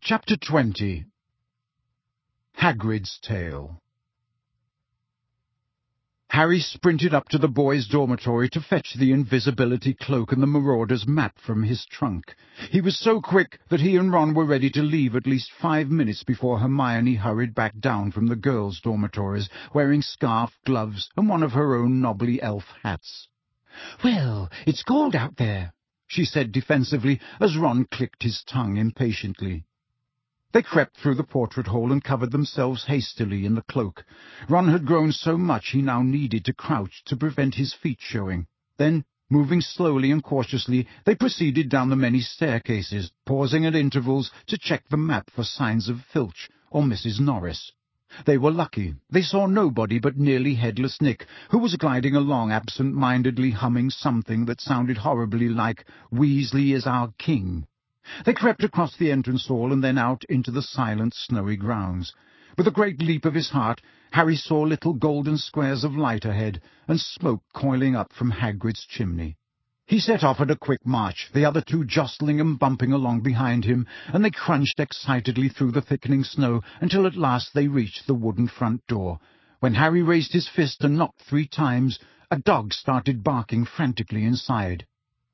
Chapter 20. Hagrid's Tale. Harry sprinted up to the boys' dormitory to fetch the invisibility cloak and the marauder's map from his trunk. He was so quick that he and Ron were ready to leave at least 5 minutes before Hermione hurried back down from the girls' dormitories, wearing scarf, gloves, and one of her own knobbly elf hats. "Well, it's cold out there," she said defensively, as Ron clicked his tongue impatiently. They crept through the portrait hole and covered themselves hastily in the cloak. Ron had grown so much he now needed to crouch to prevent his feet showing. Then, moving slowly and cautiously, they proceeded down the many staircases, pausing at intervals to check the map for signs of Filch or Mrs. Norris. They were lucky. They saw nobody but nearly headless Nick, who was gliding along absent-mindedly humming something that sounded horribly like "Weasley is our king." They crept across the entrance hall and then out into the silent, snowy grounds. With a great leap of his heart, Harry saw little golden squares of light ahead, and smoke coiling up from Hagrid's chimney. He set off at a quick march, the other two jostling and bumping along behind him, and they crunched excitedly through the thickening snow until at last they reached the wooden front door. When Harry raised his fist and knocked 3 times, a dog started barking frantically inside.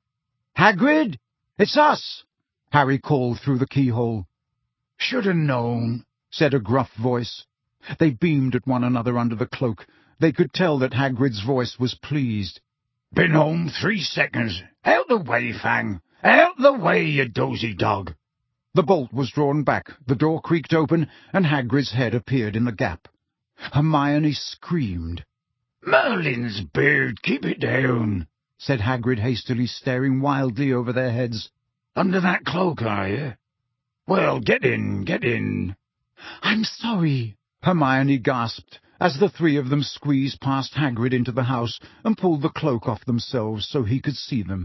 "Hagrid! It's us!" Harry called through the keyhole. "Should have known," said a gruff voice. They beamed at one another under the cloak. They could tell that Hagrid's voice was pleased. "Been home 3 seconds. Out the way, Fang! Out the way, you dozy dog!" The bolt was drawn back, the door creaked open, and Hagrid's head appeared in the gap. Hermione screamed. "Merlin's beard, keep it down," said Hagrid hastily, staring wildly over their heads. "Under that cloak, are you? Well, get in, get in." "I'm sorry," Hermione gasped, as the 3 of them squeezed past Hagrid into the house and pulled the cloak off themselves so he could see them.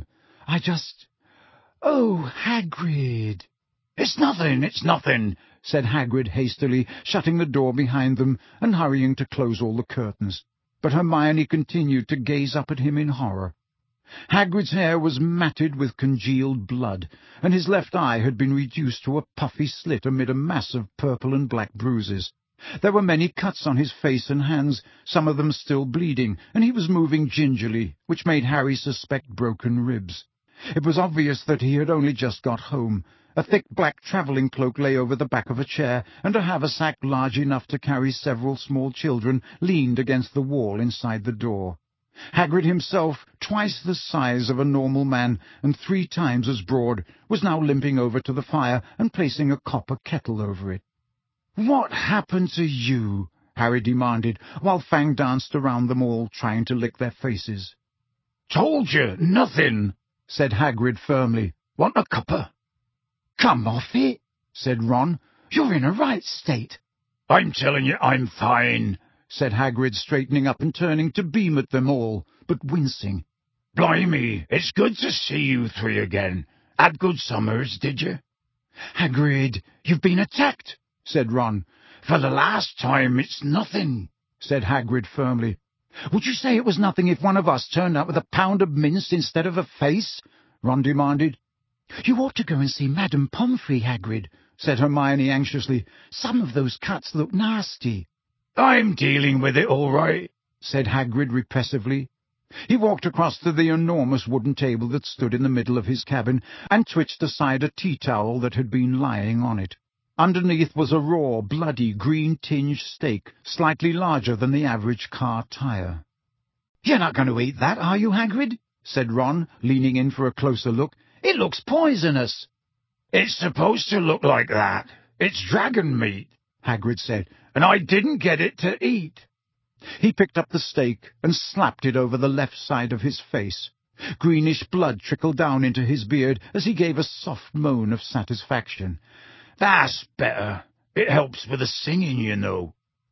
"Oh, Hagrid." It's nothing," said Hagrid hastily, shutting the door behind them and hurrying to close all the curtains. But Hermione continued to gaze up at him in horror. Hagrid's hair was matted with congealed blood, and his left eye had been reduced to a puffy slit amid a mass of purple and black bruises. There were many cuts on his face and hands, some of them still bleeding, and he was moving gingerly, which made Harry suspect broken ribs. It was obvious that he had only just got home. A thick black travelling cloak lay over the back of a chair, and a haversack large enough to carry several small children leaned against the wall inside the door. Hagrid himself, twice the size of a normal man and 3 times as broad, was now limping over to the fire and placing a copper kettle over it. "What happened to you?" Harry demanded, while Fang danced around them all, trying to lick their faces. "Told you, nothing," said Hagrid firmly. "Want a cuppa?" "Come off it," said Ron. "You're in a right state." "I'm telling you I'm fine," said Hagrid, straightening up and turning to beam at them all, but wincing. "Blimey, it's good to see you 3 again. Had good summers, did you?" "Hagrid, you've been attacked," said Ron. "For the last time, it's nothing," said Hagrid firmly. "Would you say it was nothing if one of us turned up with a pound of mince instead of a face?" Ron demanded. "You ought to go and see Madame Pomfrey, Hagrid," said Hermione anxiously. "Some of those cuts look nasty." "I'm dealing with it all right," said Hagrid repressively. He walked across to the enormous wooden table that stood in the middle of his cabin and twitched aside a tea-towel that had been lying on it. Underneath was a raw, bloody, green-tinged steak, slightly larger than the average car tire. "You're not going to eat that, are you, Hagrid?" said Ron, leaning in for a closer look. "It looks poisonous." "It's supposed to look like that. It's dragon meat," Hagrid said, "and I didn't get it to eat." He picked up the steak and slapped it over the left side of his face. Greenish blood trickled down into his beard as he gave a soft moan of satisfaction. "That's better. It helps with the singing, you know."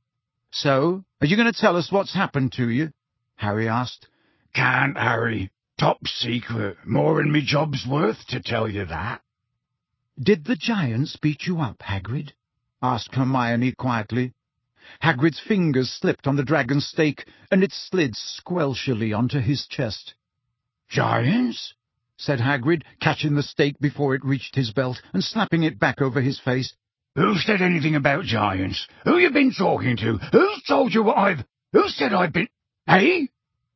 "So, are you going to tell us what's happened to you?" Harry asked. "Can't, Harry. Top secret. More'n me job's worth to tell you that." "Did the giants beat you up, Hagrid?" asked Hermione quietly. Hagrid's fingers slipped on the dragon's steak, and it slid squelchily onto his chest. "Giants?" said Hagrid, catching the steak before it reached his belt and slapping it back over his face. Who said anything about giants? Who you been talking to? Who's told you what I've... Who said I've been... Hey?"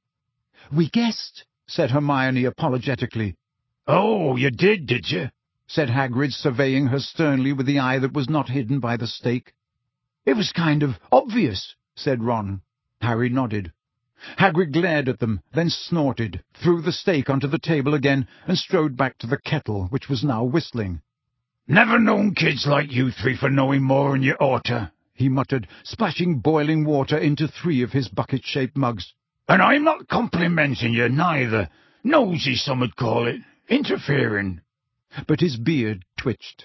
"We guessed," said Hermione apologetically. "Oh, you did you?" said Hagrid, surveying her sternly with the eye that was not hidden by the stake. "It was kind of obvious," said Ron. Harry nodded. Hagrid glared at them, then snorted, threw the stake onto the table again, and strode back to the kettle, which was now whistling. "Never known kids like you three for knowing more than you oughter," he muttered, splashing boiling water into 3 of his bucket-shaped mugs. "And I'm not complimenting you, neither. Nosy, some would call it. Interfering." But his beard twitched.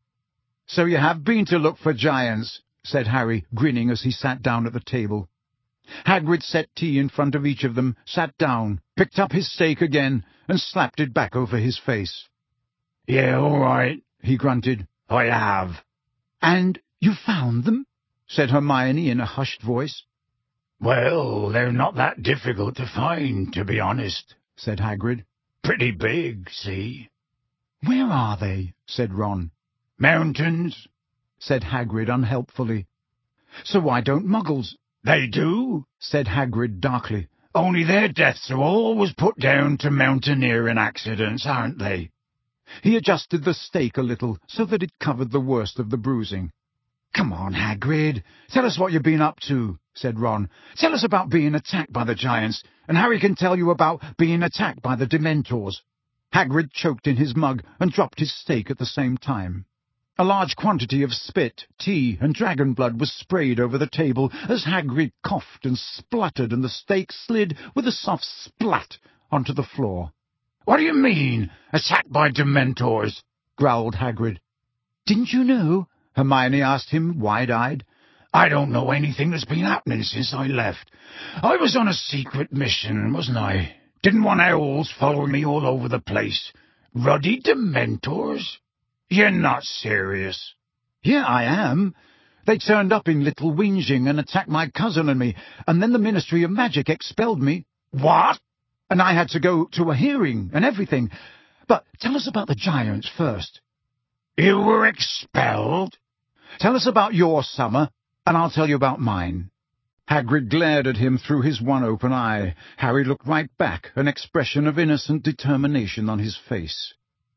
"So you have been to look for giants," said Harry, grinning as he sat down at the table. Hagrid set tea in front of each of them, sat down, picked up his stake again, and slapped it back over his face. "Yeah, all right," he grunted. "I have." "And you found them?" said Hermione in a hushed voice. "Well, they're not that difficult to find, to be honest," said Hagrid. "Pretty big, see?" "Where are they?" said Ron. "Mountains," said Hagrid unhelpfully. "So why don't Muggles—" "They do," said Hagrid darkly. "Only their deaths are always put down to mountaineering accidents, aren't they?" He adjusted the stake a little so that it covered the worst of the bruising. "Come on, Hagrid, tell us what you've been up to," said Ron. "Tell us about being attacked by the giants, and Harry can tell you about being attacked by the Dementors." Hagrid choked in his mug and dropped his stake at the same time. A large quantity of spit, tea, and dragon blood was sprayed over the table as Hagrid coughed and spluttered, and the stake slid with a soft splat onto the floor. "What do you mean, attacked by Dementors?" growled Hagrid. "Didn't you know?" Hermione asked him, wide-eyed. "I don't know anything that's been happening since I left. I was on a secret mission, wasn't I? Didn't want owls following me all over the place. Ruddy Dementors? You're not serious." "Yeah, I am. They turned up in Little Whinging and attacked my cousin and me, and then the Ministry of Magic expelled me." "What?" "And I had to go to a hearing and everything. But tell us about the giants first." "You were expelled?" "Tell us about your summer, and I'll tell you about mine." Hagrid glared at him through his one open eye. Harry looked right back, an expression of innocent determination on his face.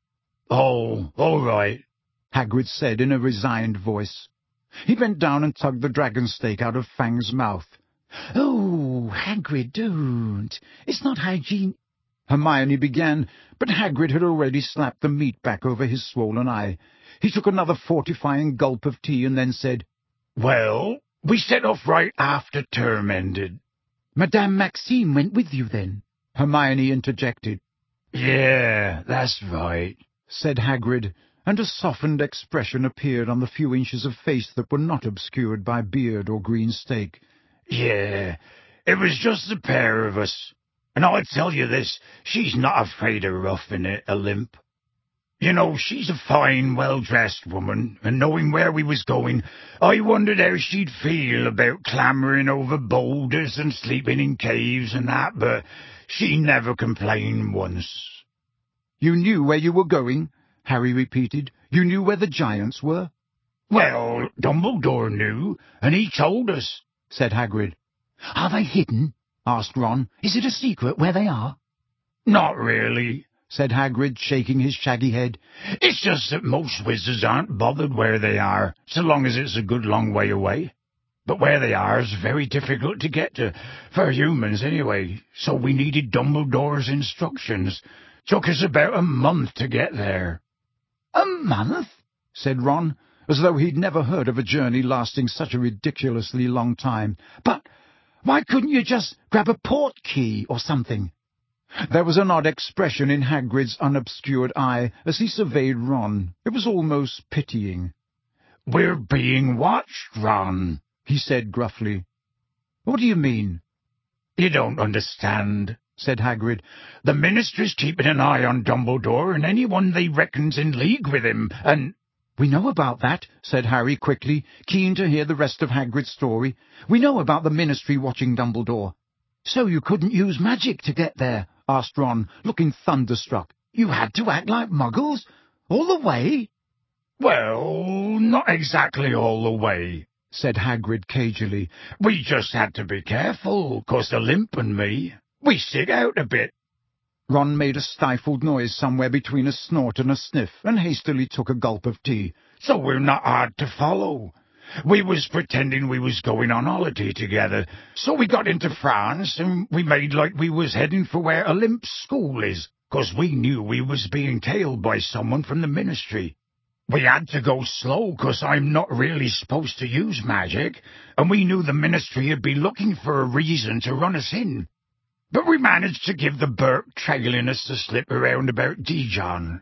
"Oh, all right," Hagrid said in a resigned voice. He bent down and tugged the dragon stake out of Fang's mouth. "Oh, Hagrid, don't. It's not hygiene—" Hermione began, but Hagrid had already slapped the meat back over his swollen eye. He took another fortifying gulp of tea and then said, "Well, we set off right after term ended." "Madame Maxime went with you, then?" Hermione interjected. "Yeah, that's right," said Hagrid, and a softened expression appeared on the few inches of face that were not obscured by beard or green stake. "Yeah, it was just the pair of us. And I'll tell you this, she's not afraid of roughing it, Olymp. You know, she's a fine, well-dressed woman, and knowing where we was going, I wondered how she'd feel about clambering over boulders and sleeping in caves and that, but she never complained once." "You knew where you were going?" Harry repeated. "You knew where the giants were?" "Well, Dumbledore knew, and he told us," said Hagrid. "Are they hidden?" asked Ron. "Is it a secret where they are?" "Not really," said Hagrid, shaking his shaggy head. "It's just that most wizards aren't bothered where they are, so long as it's a good long way away. But where they are is very difficult to get to, for humans anyway, so we needed Dumbledore's instructions. Took us about a month to get there." "A month?" said Ron, as though he'd never heard of a journey lasting such a ridiculously long time. "But why couldn't you just grab a portkey or something?" There was an odd expression in Hagrid's unobscured eye as he surveyed Ron. It was almost pitying. "We're being watched, Ron," he said gruffly. "What do you mean?" "You don't understand," said Hagrid. "The Ministry's keeping an eye on Dumbledore and anyone they reckon's in league with him, and—" "We know about that," said Harry quickly, keen to hear the rest of Hagrid's story. "We know about the Ministry watching Dumbledore." "So you couldn't use magic to get there?" asked Ron, looking thunderstruck. "You had to act like Muggles? All the way?" Well, not exactly all the way, said Hagrid cagily. We just had to be careful, 'cause the Limp and me, we stick out a bit. Ron made a stifled noise somewhere between a snort and a sniff, and hastily took a gulp of tea. So we're not hard to follow. We was pretending we was going on holiday together, so we got into France, and we made like we was heading for where Olymp's school is, 'cause we knew we was being tailed by someone from the Ministry. We had to go slow, 'cause I'm not really supposed to use magic, and we knew the Ministry would be looking for a reason to run us in. But we managed to give the Burke trailing us the slip around about Dijon.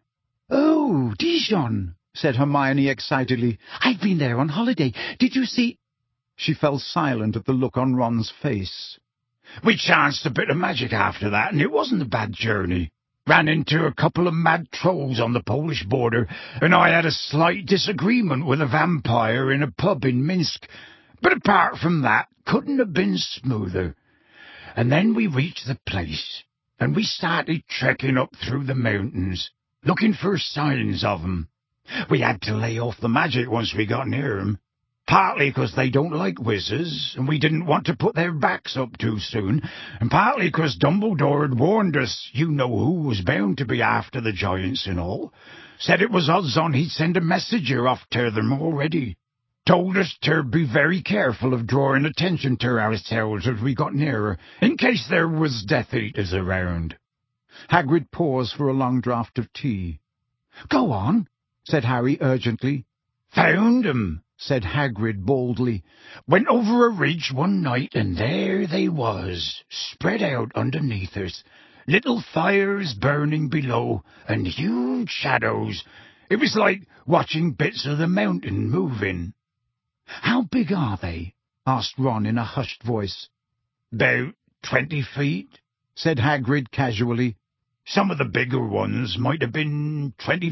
"Oh, Dijon," said Hermione excitedly. "I've been there on holiday. Did you see—" She fell silent at the look on Ron's face. We chanced a bit of magic after that, and it wasn't a bad journey. Ran into a couple of mad trolls on the Polish border, and I had a slight disagreement with a vampire in a pub in Minsk. But apart from that, couldn't have been smoother. And then we reached the place, and we started trekking up through the mountains, looking for signs of 'em. We had to lay off the magic once we got near 'em, partly 'cause they don't like wizards, and we didn't want to put their backs up too soon, and partly 'cause Dumbledore had warned us you know who was bound to be after the giants and all. Said it was odds on he'd send a messenger off to them already. Told us to be very careful of drawing attention to ourselves as we got nearer, in case there was Death Eaters around. Hagrid paused for a long draught of tea. "Go on," said Harry urgently. "Found 'em," said Hagrid boldly. "Went over a ridge one night, and there they was, spread out underneath us. Little fires burning below, and huge shadows. It was like watching bits of the mountain moving." "How big are they?" asked Ron in a hushed voice. "'Bout 20 feet," said Hagrid casually. "Some of the bigger ones might have been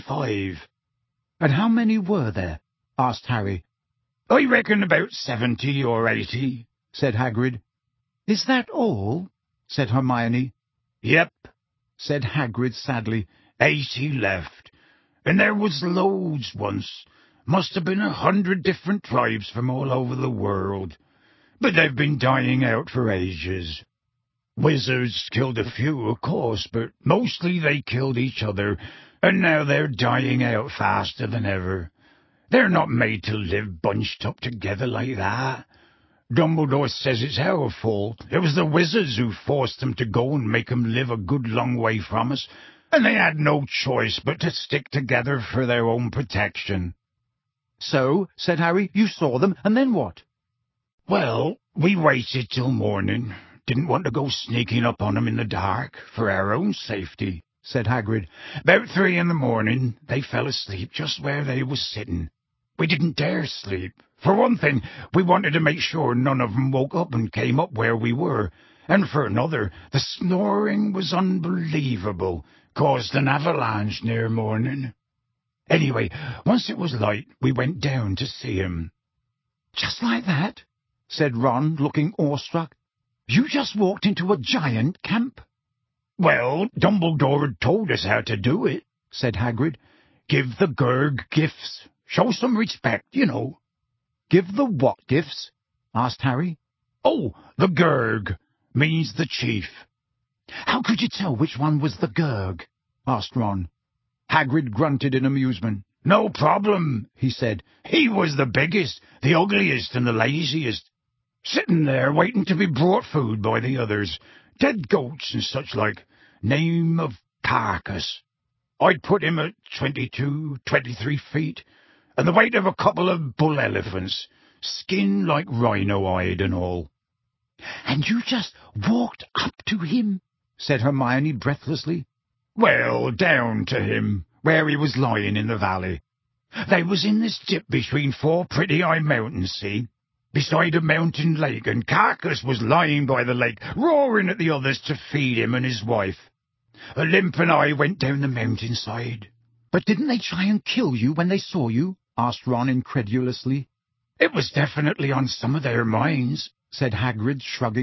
25. "And how many were there?" asked Harry. "I reckon about 70 or 80, said Hagrid. "Is that all?" said Hermione. "Yep," said Hagrid sadly. 80 left. And there was loads once. Must have been 100 different tribes from all over the world. But they've been dying out for ages. Wizards killed a few, of course, but mostly they killed each other, and now they're dying out faster than ever. They're not made to live bunched up together like that. Dumbledore says it's our fault. It was the wizards who forced them to go and make them live a good long way from us, and they had no choice but to stick together for their own protection." "So," said Harry, "you saw them, and then what?" "Well, we waited till morning. Didn't want to go sneaking up on 'em in the dark, for our own safety," said Hagrid. "'Bout 3 in the morning, they fell asleep just where they was sitting. We didn't dare sleep. For one thing, we wanted to make sure none of 'em woke up and came up where we were, and for another, the snoring was unbelievable, caused an avalanche near morning. Anyway, once it was light, we went down to see 'em." "Just like that?" said Ron, looking awestruck. "You just walked into a giant camp?" "Well, Dumbledore had told us how to do it," said Hagrid. "Give the Gurg gifts. Show some respect, you know." "Give the what gifts?" asked Harry. "Oh, the Gurg means the chief." "How could you tell which one was the Gurg?" asked Ron. Hagrid grunted in amusement. "No problem," he said. "He was the biggest, the ugliest, and the laziest. Sitting there waiting to be brought food by the others. Dead goats and such like. Name of Carcass. I'd put him at 22, 23 feet, and the weight of a couple of bull elephants. Skin like rhino hide and all." "And you just walked up to him?" said Hermione breathlessly. "Well, down to him, where he was lying in the valley. They was in this dip between 4 pretty high mountains, see, beside a mountain lake, and Carcass was lying by the lake, roaring at the others to feed him and his wife. Olymp and I went down the mountainside." "But didn't they try and kill you when they saw you?" asked Ron incredulously. "It was definitely on some of their minds," said Hagrid, shrugging.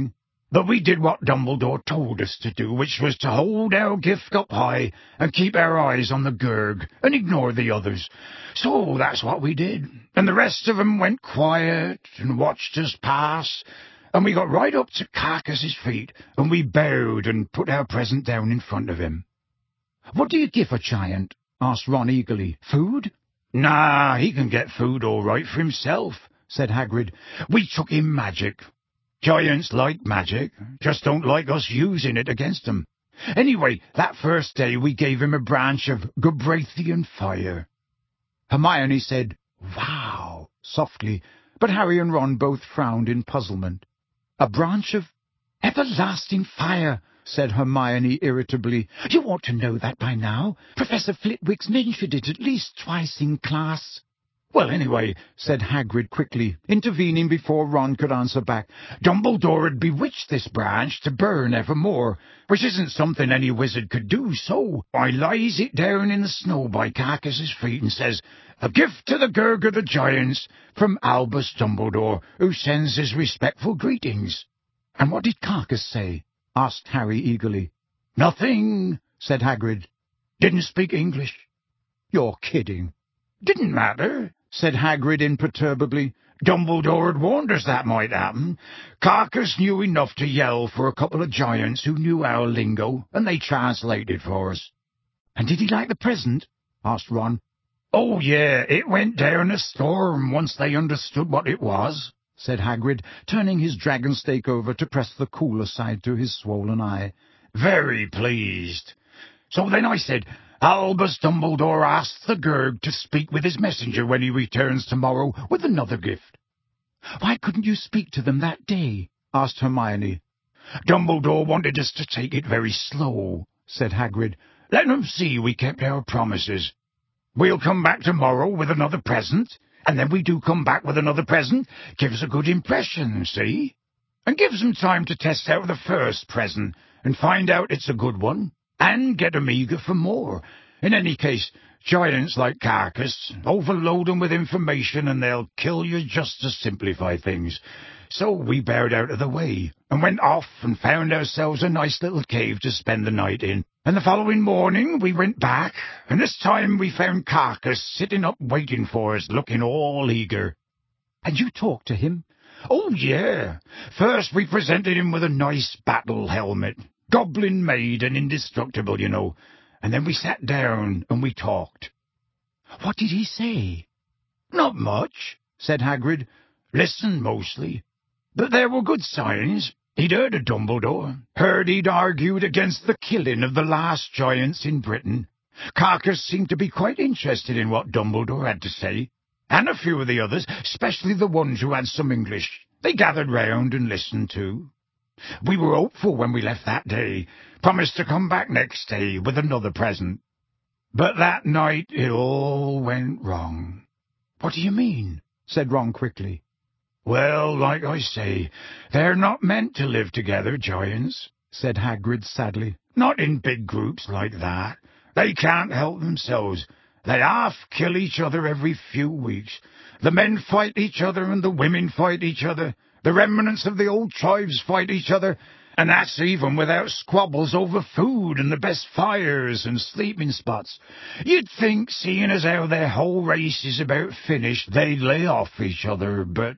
But we did what Dumbledore told us to do, which was to hold our gift up high and keep our eyes on the Gurg and ignore the others. So that's what we did. And the rest of 'em went quiet and watched us pass, and we got right up to Carcass's feet, and we bowed and put our present down in front of him. "What do you give a giant?" asked Ron eagerly. "Food?" "Nah, he can get food all right for himself," said Hagrid. "We took him magic. Giants like magic, just don't like us using it against them. Anyway, that first day we gave him a branch of Gobrathian fire." Hermione said, "Wow," softly, but Harry and Ron both frowned in puzzlement. "A branch of everlasting fire," said Hermione irritably. "You ought to know that by now. Professor Flitwick's mentioned it at least twice in class." "Well, anyway," said Hagrid quickly, intervening before Ron could answer back, "Dumbledore had bewitched this branch to burn evermore, which isn't something any wizard could do, so I lies it down in the snow by Carcass's feet and says, 'A gift to the Gurg of the Giants from Albus Dumbledore, who sends his respectful greetings.'" "And what did Carcass say?" asked Harry eagerly. "Nothing," said Hagrid. "Didn't speak English." "You're kidding." "Didn't matter," said Hagrid imperturbably. "Dumbledore had warned us that might happen. Carcass knew enough to yell for a couple of giants who knew our lingo, and they translated for us." "And did he like the present?" asked Ron. "Oh, yeah, it went down a storm once they understood what it was," said Hagrid, turning his dragon stake over to press the cooler side to his swollen eye. "Very pleased. So then I said, 'Albus Dumbledore asks the Gurg to speak with his messenger when he returns tomorrow with another gift.'" "Why couldn't you speak to them that day?" asked Hermione. "Dumbledore wanted us to take it very slow," said Hagrid. "Let 'em see we kept our promises. We'll come back tomorrow with another present, and then we do come back with another present. Gives a good impression, see? And gives 'em time to test out the first present and find out it's a good one, and get 'em eager for more. In any case, giants like Carcass, overload 'em with information and they'll kill you just to simplify things. So we bowed out of the way, and went off and found ourselves a nice little cave to spend the night in. And the following morning we went back, and this time we found Carcass sitting up waiting for us, looking all eager." "And you talked to him?" "Oh, yeah. First we presented him with a nice battle helmet, goblin-made and indestructible, you know. And then we sat down and we talked." "What did he say?" "Not much," said Hagrid. "Listen, mostly. But there were good signs. He'd heard of Dumbledore, heard he'd argued against the killing of the last giants in Britain. Carcass seemed to be quite interested in what Dumbledore had to say, and a few of the others, especially the ones who had some English. They gathered round and listened too. We were hopeful when we left that day, promised to come back next day with another present. But that night it all went wrong." "What do you mean?" said Ron quickly. "Well, like I say, they're not meant to live together, giants," said Hagrid sadly. "Not in big groups like that. They can't help themselves. They half kill each other every few weeks. The men fight each other and the women fight each other. The remnants of the old tribes fight each other, and that's even without squabbles over food and the best fires and sleeping spots. You'd think, seeing as how their whole race is about finished, they'd lay off each other, but—"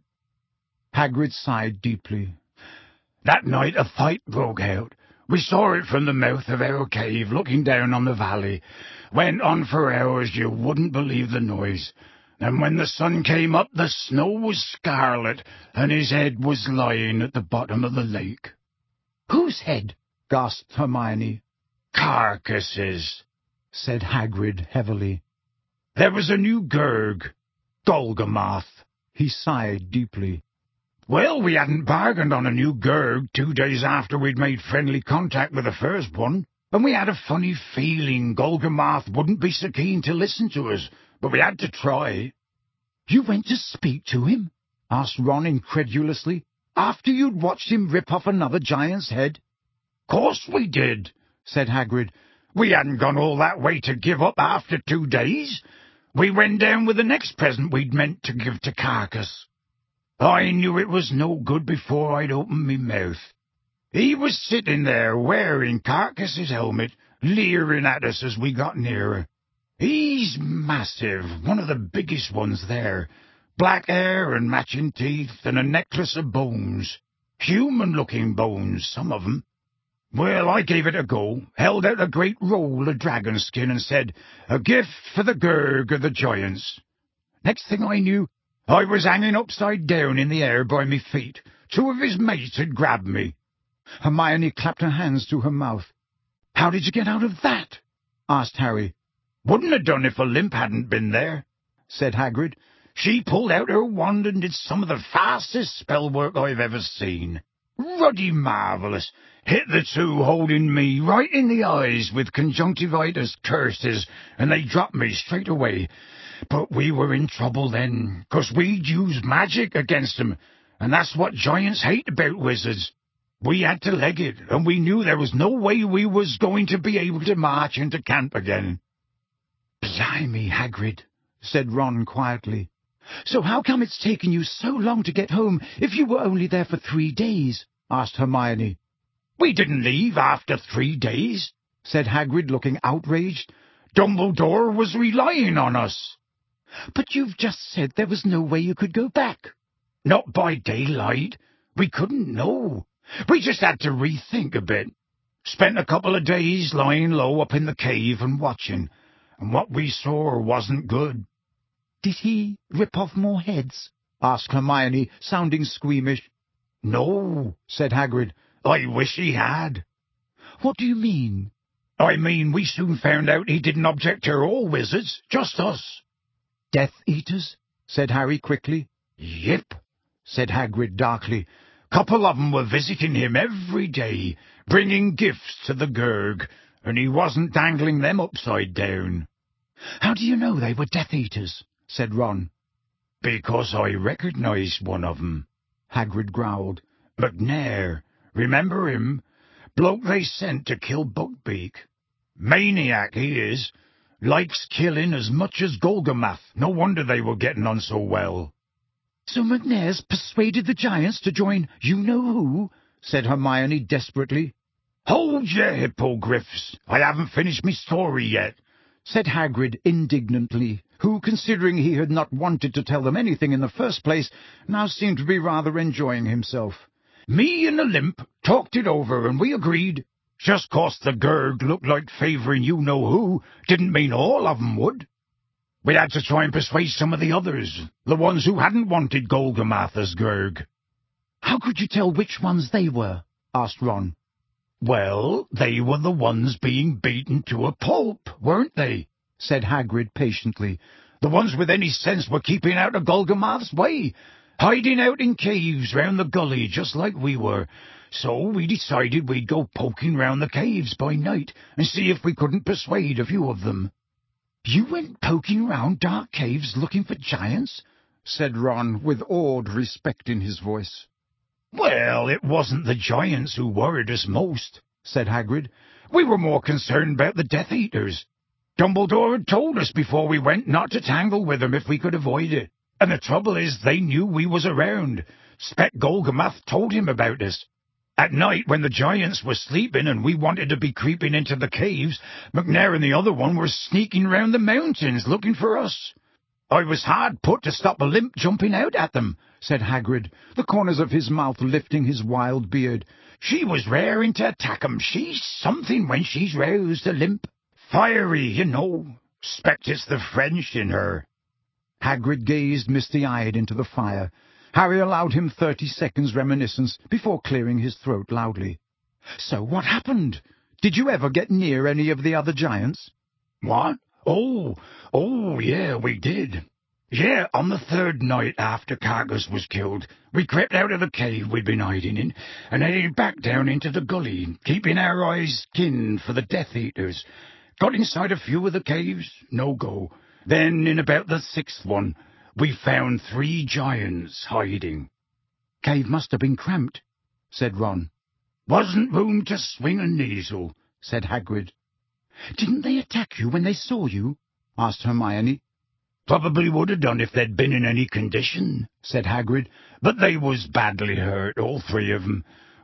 Hagrid sighed deeply. "That night a fight broke out. We saw it from the mouth of our cave, looking down on the valley. Went on for hours, you wouldn't believe the noise. And when the sun came up, the snow was scarlet, and his head was lying at the bottom of the lake." "Whose head?" gasped Hermione. "Carcass's," said Hagrid heavily. "There was a new Gurg, Golgomath." He sighed deeply. "Well, we hadn't bargained on a new Gurg 2 days after we'd made friendly contact with the first one, and we had a funny feeling Golgomath wouldn't be so keen to listen to us, but we had to try." "You went to speak to him?" asked Ron incredulously. "After you'd watched him rip off another giant's head?" "Course we did," said Hagrid. "We hadn't gone all that way to give up after 2 days. We went down with the next present we'd meant to give to Carcass. I knew it was no good before I'd opened me mouth. He was sitting there wearing Carcass's helmet, leering at us as we got nearer. He's massive, one of the biggest ones there. Black hair and matching teeth and a necklace of bones. Human-looking bones, some of 'em. Well, I gave it a go, held out a great roll of dragon skin and said, "A gift for the Gurg of the Giants." Next thing I knew, I was hanging upside down in the air by me feet. Two of his mates had grabbed me. Hermione clapped her hands to her mouth. "How did you get out of that?" asked Harry. "Wouldn't have done if a limp hadn't been there," said Hagrid. "She pulled out her wand and did some of the fastest spell work I've ever seen. Ruddy marvellous. Hit the two holding me right in the eyes with conjunctivitis curses, and they dropped me straight away. But we were in trouble then, 'cause we'd used magic against 'em, and that's what giants hate about wizards. We had to leg it, and we knew there was no way we was going to be able to march into camp again." "Blimey, Hagrid," said Ron quietly. "So how come it's taken you so long to get home if you were only there for 3 days?" asked Hermione. "We didn't leave after 3 days," said Hagrid, looking outraged. "Dumbledore was relying on us." "But you've just said there was no way you could go back." "Not by daylight. We couldn't know. We just had to rethink a bit. Spent a couple of days lying low up in the cave and watching, and what we saw wasn't good." "Did he rip off more heads?" asked Hermione, sounding squeamish. "No," said Hagrid. "I wish he had." "What do you mean?" "I mean, we soon found out he didn't object to all wizards, just us." "Death Eaters?" said Harry quickly. "Yep," said Hagrid darkly. "Couple of 'em were visiting him every day, bringing gifts to the Gurg, and he wasn't dangling them upside down." "How do you know they were Death Eaters?" said Ron. "Because I recognized one of 'em," Hagrid growled. "McNair. Remember him? Bloke they sent to kill Buckbeak. Maniac he is. Likes killing as much as Golgamath. No wonder they were getting on so well." "So McNair's persuaded the giants to join you-know-who?" said Hermione desperately. "Hold your hippogriffs. I haven't finished me story yet," said Hagrid indignantly, who, considering he had not wanted to tell them anything in the first place, now seemed to be rather enjoying himself. "Me and the Limp talked it over, and we agreed. Just 'cause the Gurg looked like favouring you-know-who didn't mean all of 'em would. We had to try and persuade some of the others, the ones who hadn't wanted Golgamath as Gurg." "How could you tell which ones they were?" asked Ron. "Well, they were the ones being beaten to a pulp, weren't they?" said Hagrid patiently. "The ones with any sense were keeping out of Golgamath's way, hiding out in caves round the gully just like we were. So we decided we'd go poking round the caves by night and see if we couldn't persuade a few of them." "You went poking round dark caves looking for giants?" said Ron, with awed respect in his voice. "Well, it wasn't the giants who worried us most," said Hagrid. "We were more concerned about the Death Eaters. Dumbledore had told us before we went not to tangle with them if we could avoid it. And the trouble is, they knew we was around. Spec Golgamath told him about us. At night, when the giants were sleeping and we wanted to be creeping into the caves, McNair and the other one were sneaking round the mountains looking for us. I was hard put to stop a Limp jumping out at them," said Hagrid, the corners of his mouth lifting his wild beard. "She was raring to attack 'em. She's something when she's roused, a Limp. Fiery, you know. 'Spect it's the French in her." Hagrid gazed misty-eyed into the fire. Harry allowed him 30 seconds' reminiscence before clearing his throat loudly. "So what happened? Did you ever get near any of the other giants?" "What? Oh, yeah, we did. Yeah, on the 3rd night after Carcass was killed, we crept out of the cave we'd been hiding in and headed back down into the gully, keeping our eyes skinned for the Death Eaters. Got inside a few of the caves, no go. Then, in about the 6th one, we found 3 giants hiding." "Cave must have been cramped," said Ron. "Wasn't room to swing a needle," said Hagrid. "Didn't they attack you when they saw you?" asked Hermione. "Probably would have done if they'd been in any condition," said Hagrid, "but they was badly hurt, all 3 of 'em.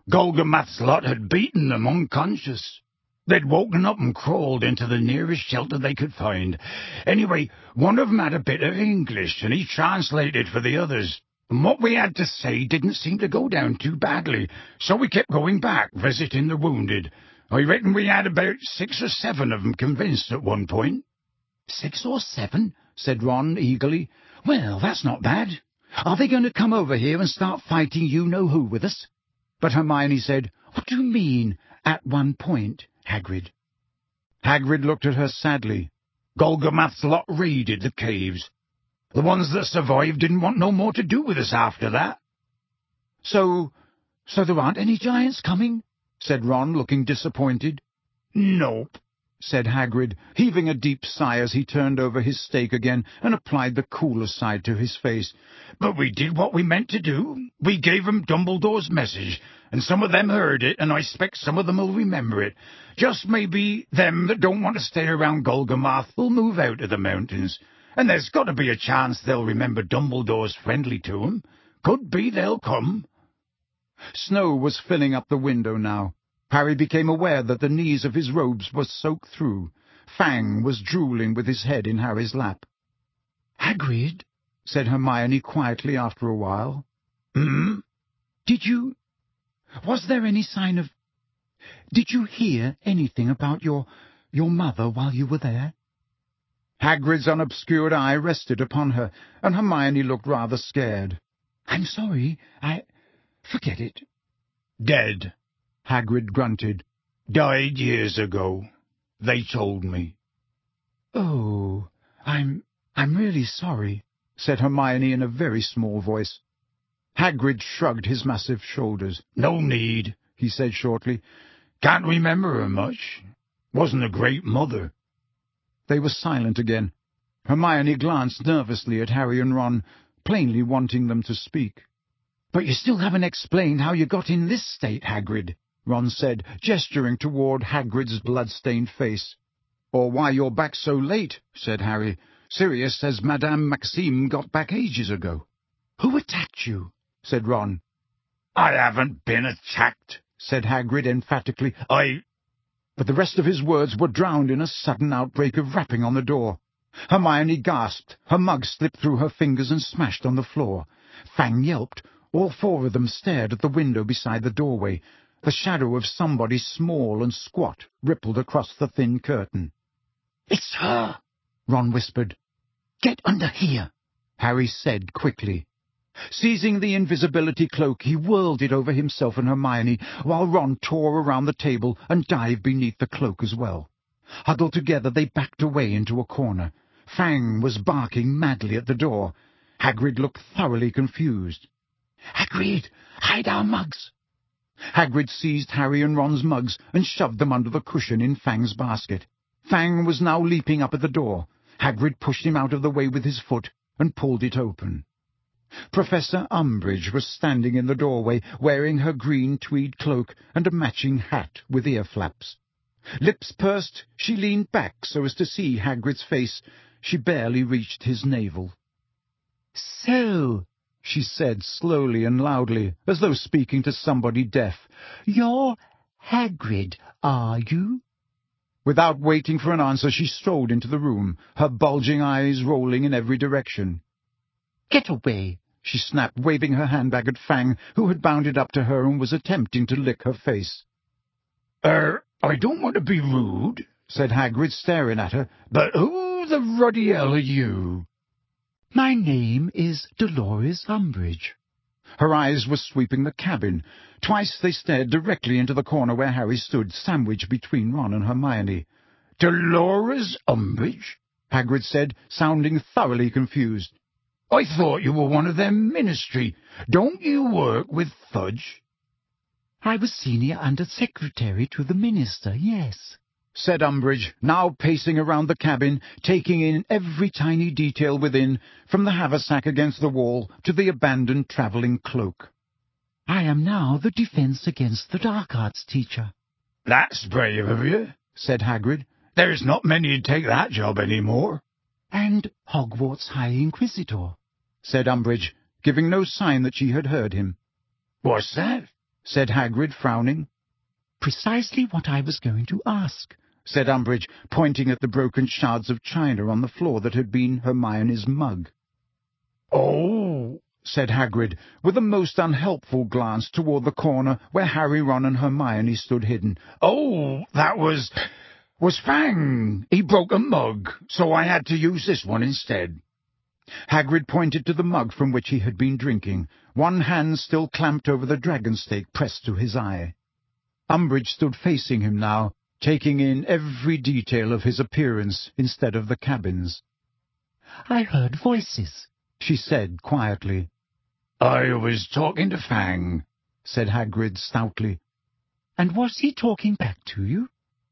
Golgamath's lot had beaten them unconscious. They'd woken up and crawled into the nearest shelter they could find. Anyway, one of them had a bit of English, and he translated for the others. And what we had to say didn't seem to go down too badly, so we kept going back, visiting the wounded. I reckon we had about 6 or 7 of them convinced at one point. 6 or 7? Said Ron eagerly. Well, that's not bad. Are they going to come over here and start fighting you-know-who with us? But Hermione said, What do you mean, at one point, Hagrid? Hagrid looked at her sadly. Golgamath's lot raided the caves. The ones that survived didn't want no more to do with us after that. So there aren't any giants coming? Said Ron, looking disappointed. Nope, said Hagrid, heaving a deep sigh as he turned over his steak again and applied the cooler side to his face. But we did what we meant to do. We gave 'em Dumbledore's message, and some of them heard it, and I expect some of them will remember it. Just maybe them that don't want to stay around Golgamath will move out of the mountains, and there's got to be a chance they'll remember Dumbledore's friendly to 'em. Could be they'll come. Snow was filling up the window now. Harry became aware that the knees of his robes were soaked through. Fang was drooling with his head in Harry's lap. "Hagrid," said Hermione quietly after a while. "Hmm? Was there any sign of... Did you hear anything about your mother while you were there?" Hagrid's unobscured eye rested upon her, and Hermione looked rather scared. "I'm sorry, Forget it." "Dead," Hagrid grunted. "Died years ago. They told me." "Oh, I'm really sorry," said Hermione in a very small voice. Hagrid shrugged his massive shoulders. "No need," he said shortly. "Can't remember her much. Wasn't a great mother." They were silent again. Hermione glanced nervously at Harry and Ron, plainly wanting them to speak. "But you still haven't explained how you got in this state, Hagrid," Ron said, gesturing toward Hagrid's blood-stained face. "Or why you're back so late," said Harry. "Sirius says Madame Maxime got back ages ago." "Who attacked you?" said Ron. "I haven't been attacked," said Hagrid emphatically. But the rest of his words were drowned in a sudden outbreak of rapping on the door. Hermione gasped. Her mug slipped through her fingers and smashed on the floor. Fang yelped. All 4 of them stared at the window beside the doorway. The shadow of somebody small and squat rippled across the thin curtain. "It's her," Ron whispered. "Get under here," Harry said quickly. Seizing the invisibility cloak, he whirled it over himself and Hermione, while Ron tore around the table and dived beneath the cloak as well. Huddled together, they backed away into a corner. Fang was barking madly at the door. Hagrid looked thoroughly confused. "Hagrid, hide our mugs!" Hagrid seized Harry and Ron's mugs and shoved them under the cushion in Fang's basket. Fang was now leaping up at the door. Hagrid pushed him out of the way with his foot and pulled it open. Professor Umbridge was standing in the doorway, wearing her green tweed cloak and a matching hat with ear-flaps. Lips pursed, she leaned back so as to see Hagrid's face. She barely reached his navel. "So," she said slowly and loudly, as though speaking to somebody deaf, "you're Hagrid, are you?" Without waiting for an answer, she strode into the room, her bulging eyes rolling in every direction. "Get away," she snapped, waving her hand back at Fang, who had bounded up to her and was attempting to lick her face. I don't want to be rude," said Hagrid, staring at her, "but who the ruddy hell are you?" "My name is Dolores Umbridge." Her eyes were sweeping the cabin. Twice they stared directly into the corner where Harry stood, sandwiched between Ron and Hermione. "Dolores Umbridge?" Hagrid said, sounding thoroughly confused. "I thought you were one of them ministry. Don't you work with Fudge?" "I was senior under-secretary to the minister, yes," said Umbridge, now pacing around the cabin, taking in every tiny detail within, from the haversack against the wall to the abandoned travelling cloak. "I am now the Defence Against the Dark Arts teacher." "That's brave of you," said Hagrid. "There's not many who'd take that job any more." "And Hogwarts High Inquisitor," said Umbridge, giving no sign that she had heard him. "What's that?" said Hagrid, frowning. "Precisely what I was going to ask," said Umbridge, pointing at the broken shards of china on the floor that had been Hermione's mug. "Oh," said Hagrid, with a most unhelpful glance toward the corner where Harry, Ron, and Hermione stood hidden. "Oh, that was Fang. He broke a mug, so I had to use this one instead." Hagrid pointed to the mug from which he had been drinking, one hand still clamped over the dragon stake pressed to his eye. Umbridge stood facing him now, taking in every detail of his appearance instead of the cabin's. "I heard voices," she said quietly. "I was talking to Fang," said Hagrid stoutly. "And was he talking back to you?"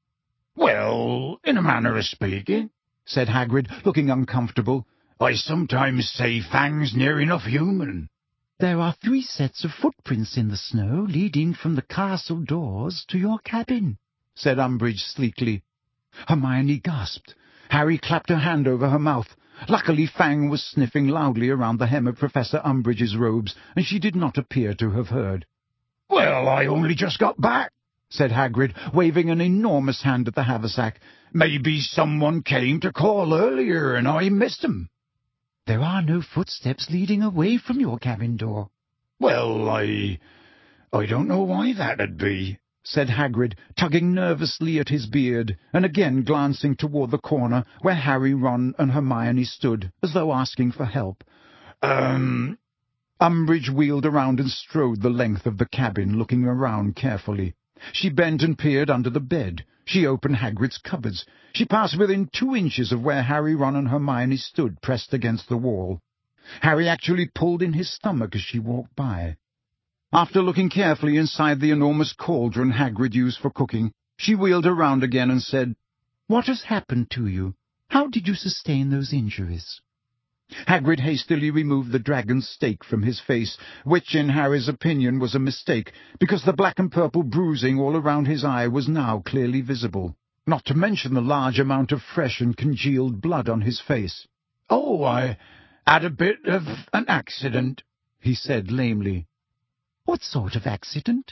"Well, in a manner of speaking," said Hagrid, looking uncomfortable. "I sometimes say Fang's near enough human." "There are 3 sets of footprints in the snow leading from the castle doors to your cabin," said Umbridge sleekly. Hermione gasped. Harry clapped her hand over her mouth. Luckily Fang was sniffing loudly around the hem of Professor Umbridge's robes, and she did not appear to have heard. "Well, I only just got back," said Hagrid, waving an enormous hand at the haversack. "Maybe someone came to call earlier and I missed him." "There are no footsteps leading away from your cabin door." "Well, I don't know why that'd be," said Hagrid, tugging nervously at his beard, and again glancing toward the corner where Harry, Ron, and Hermione stood, as though asking for help. Umbridge wheeled around and strode the length of the cabin, looking around carefully. She bent and peered under the bed. She opened Hagrid's cupboards. She passed within 2 inches of where Harry, Ron, and Hermione stood, pressed against the wall. Harry actually pulled in his stomach as she walked by. After looking carefully inside the enormous cauldron Hagrid used for cooking, she wheeled around again and said, "What has happened to you? How did you sustain those injuries?" Hagrid hastily removed the dragon's stake from his face, which, in Harry's opinion, was a mistake, because the black and purple bruising all around his eye was now clearly visible, not to mention the large amount of fresh and congealed blood on his face. "Oh, I had a bit of an accident," he said lamely. "What sort of accident?"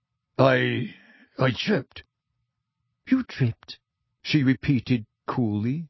I tripped." "You tripped?" she repeated coolly.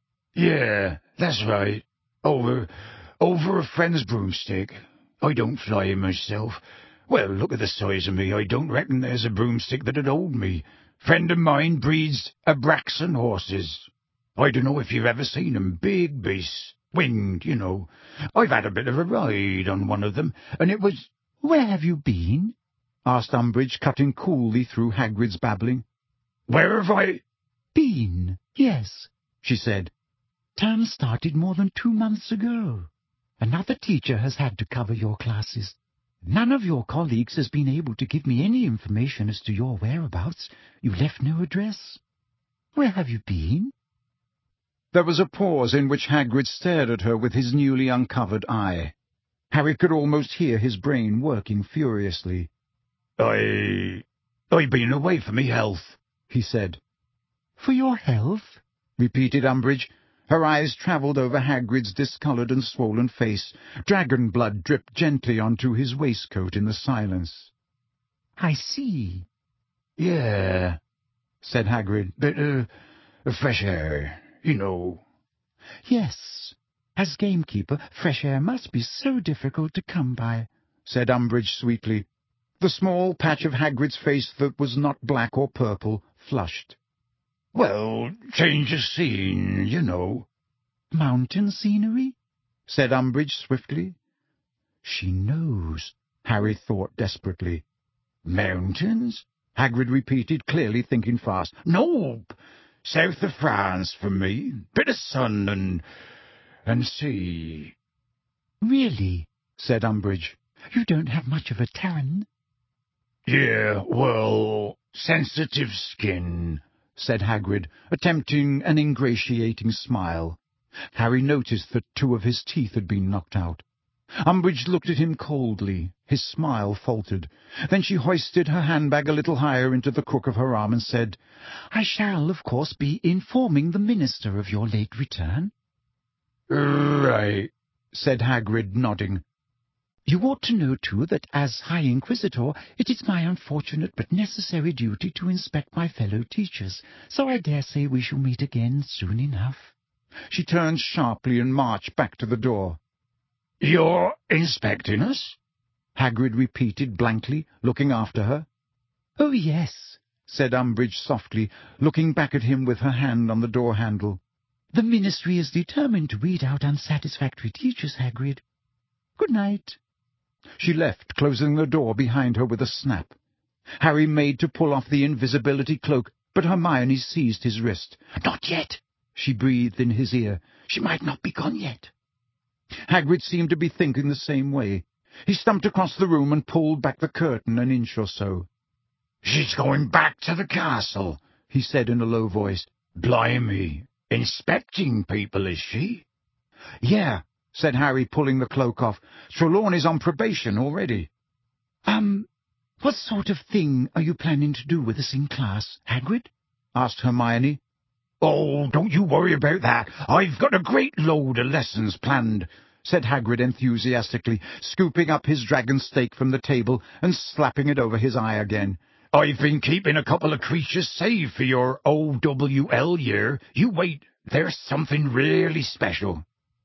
"Yeah, that's right. Over a friend's broomstick. I don't fly myself. Well, look at the size of me. I don't reckon there's a broomstick that'd hold me. Friend of mine breeds Abraxan horses. I don't know if you've ever seen 'em. Big beasts. Winged, you know. I've had a bit of a ride on one of them, and it was—" "Where have you been?" asked Umbridge, cutting coolly through Hagrid's babbling. "Where have I—" "Been, yes," she said. "Term started more than 2 months ago. Another teacher has had to cover your classes. None of your colleagues has been able to give me any information as to your whereabouts. You left no address. Where have you been?" There was a pause in which Hagrid stared at her with his newly uncovered eye. Harry could almost hear his brain working furiously. I've been away for me health," he said. "For your health?" repeated Umbridge. Her eyes travelled over Hagrid's discoloured and swollen face. Dragon blood dripped gently onto his waistcoat in the silence. "I see." "Yeah," said Hagrid. "Bit of fresh air, you know." "Yes. As gamekeeper, fresh air must be so difficult to come by," said Umbridge sweetly. The small patch of Hagrid's face that was not black or purple flushed. "Well, change of scene, you know." "Mountain scenery?" said Umbridge swiftly. She knows, Harry thought desperately. "Mountains?" Hagrid repeated, clearly thinking fast. "Nope. South of France for me. Bit of sun and sea." "Really?" said Umbridge. "You don't have much of a tan." "Yeah, well, sensitive skin," said Hagrid, attempting an ingratiating smile. Harry noticed that 2 of his teeth had been knocked out. Umbridge looked at him coldly. His smile faltered. Then she hoisted her handbag a little higher into the crook of her arm and said, "I shall, of course, be informing the minister of your late return." "Right," said Hagrid, nodding. You ought to know, too, that as High Inquisitor, it is my unfortunate but necessary duty to inspect my fellow teachers, so I dare say we shall meet again soon enough." She turned sharply and marched back to the door. "You're inspecting us?" Hagrid repeated blankly, looking after her. "Oh, yes," said Umbridge softly, looking back at him with her hand on the door-handle. "The Ministry is determined to weed out unsatisfactory teachers, Hagrid. Good night." She left, closing the door behind her with a snap. Harry made to pull off the invisibility cloak, but Hermione seized his wrist. "Not yet," she breathed in his ear. "She might not be gone yet." Hagrid seemed to be thinking the same way. He stumped across the room and pulled back the curtain an inch or so. "She's going back to the castle," he said in a low voice. "Blimey, inspecting people, is she?" "Yeah," said Harry, pulling the cloak off. "Trelawney's on probation already." What sort of thing are you planning to do with us in class, Hagrid?" asked Hermione. "Oh, don't you worry about that. I've got a great load of lessons planned," said Hagrid enthusiastically, scooping up his dragon steak from the table and slapping it over his eye again. "I've been keeping a couple of creatures saved for your OWL year. You wait, there's something really special."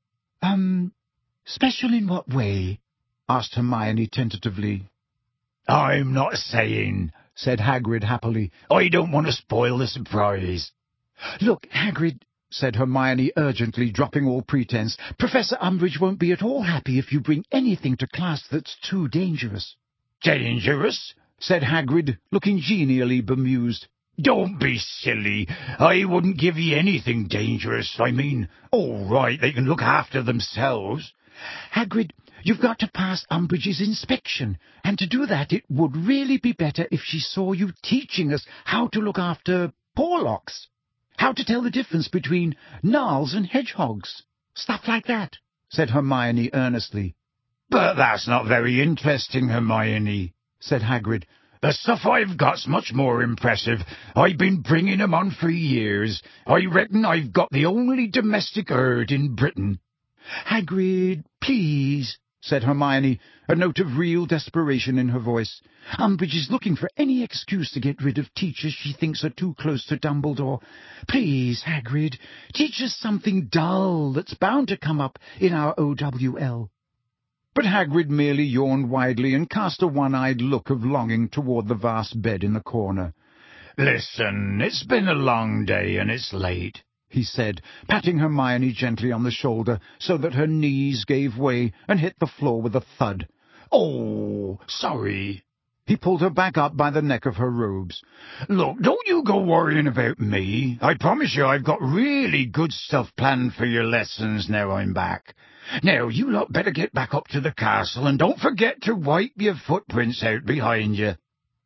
Special in what way?" asked Hermione tentatively. "I'm not saying," said Hagrid happily. "I don't want to spoil the surprise." "Look, Hagrid," said Hermione urgently, dropping all pretense, "Professor Umbridge won't be at all happy if you bring anything to class that's too dangerous." "Dangerous?" said Hagrid, looking genially bemused. "Don't be silly. I wouldn't give ye anything dangerous. I mean, all right, they can look after themselves." "Hagrid, you've got to pass Umbridge's inspection, and to do that it would really be better if she saw you teaching us how to look after Porlocks, how to tell the difference between gnarls and hedgehogs, stuff like that," said Hermione earnestly. "But that's not very interesting, Hermione," said Hagrid. "The stuff I've got's much more impressive. I've been bringing 'em on for years. I reckon I've got the only domestic herd in Britain." "Hagrid, please," said Hermione, a note of real desperation in her voice. "Umbridge is looking for any excuse to get rid of teachers she thinks are too close to Dumbledore. Please, Hagrid, teach us something dull that's bound to come up in our OWL." But Hagrid merely yawned widely and cast a one-eyed look of longing toward the vast bed in the corner. "Listen, it's been a long day and it's late," he said, patting Hermione gently on the shoulder so that her knees gave way and hit the floor with a thud. "Oh, sorry." He pulled her back up by the neck of her robes. "Look, don't you go worrying about me. I promise you I've got really good stuff planned for your lessons now I'm back. Now, you lot better get back up to the castle, and don't forget to wipe your footprints out behind you."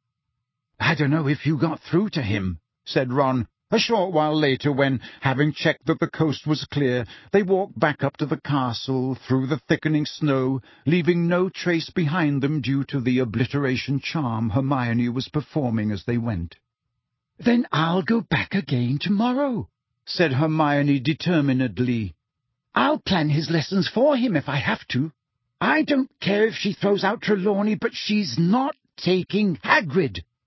"I don't know if you got through to him," said Ron, a short while later when, having checked that the coast was clear, they walked back up to the castle through the thickening snow, leaving no trace behind them due to the obliteration charm Hermione was performing as they went. "Then I'll go back again tomorrow," said Hermione determinedly. "I'll plan his lessons for him if I have to. I don't care if she throws out Trelawney, but she's not taking Hagrid."